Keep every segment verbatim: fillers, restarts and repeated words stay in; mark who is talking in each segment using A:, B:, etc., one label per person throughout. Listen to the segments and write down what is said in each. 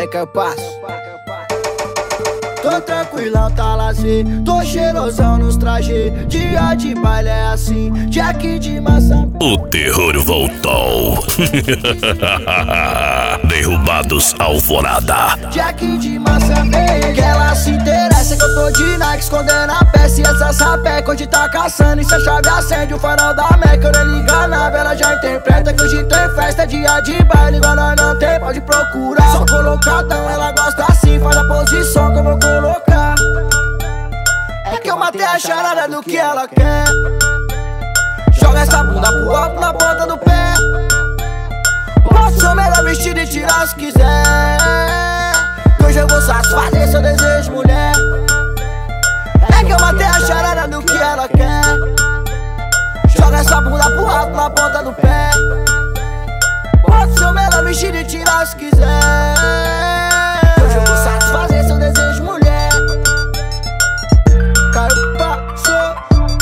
A: aí, que eu passo. Tô tranquilão, tá lazer, tô cheirosão nos trajes. Dia de baile é assim, Jack de massa.
B: O terror voltou. Derrubados Alvorada.
A: Jack de massa verde, que ela se interessa que eu tô de Nike escondendo a peça. E essa sapeca hoje tá caçando, e se a chave acende o farol da Meca. Eu nem liga nada, ela já interpreta que hoje tem festa, dia de baile. Igual nós não tem, pode procurar. Só colocadão, ela gosta assim, faz a posição que eu vou colocar. É que eu matei a charada do que ela quer. Joga essa bunda pro alto na ponta do pé. Posso ser o melhor vestido e tirar se quiser. Que hoje eu vou satisfazer seu desejo, mulher. É que eu matei a charada do que ela quer. Joga essa bunda pro alto na ponta do pé. Posso ser o melhor vestido e tirar se quiser. Que hoje eu vou satisfazer seu desejo, mulher. Caiu, passou.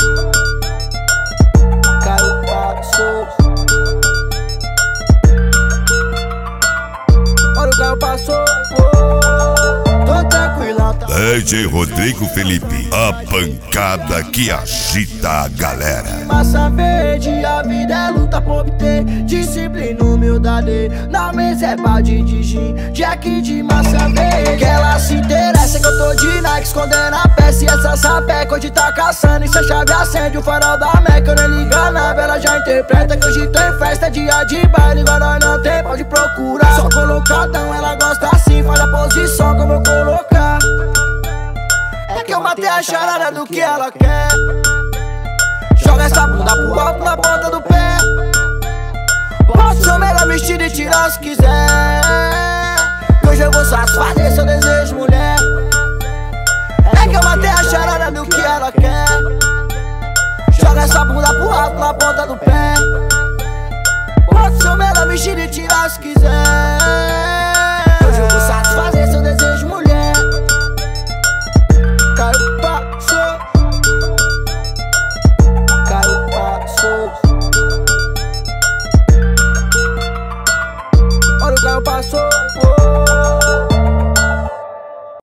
A: Caiu, passou. Olha o carro passou. Oh, tô tranquilão, tá?
B: D J Rodrigo Felipe, a pancada que agita a galera.
A: Massa verde, a vida é luta por obter disciplina, humildade. Na mesa é balde de gin, Jack de massa verde. Que ela se interessa que eu tô de Nike escondendo a peça. E essa sapeca hoje tá caçando, e se a chave acende o farol da Meca. Eu nem liga nada, ela já interpreta que hoje tem festa, dia de baile. Igual nós não tem, pode procurar. Só colocadão, ela gosta assim, faz a posição que eu vou colocar. É que eu matei a charada do que ela quer. Joga essa bunda pro alto na ponta do pé. Posso ser o melhor vestido e tirar se quiser. Que hoje eu vou satisfazer seu desejo, mulher. É que eu matei a charada do que ela quer. Joga essa bunda pro alto na ponta do pé. Posso ser o melhor vestido e tirar se quiser.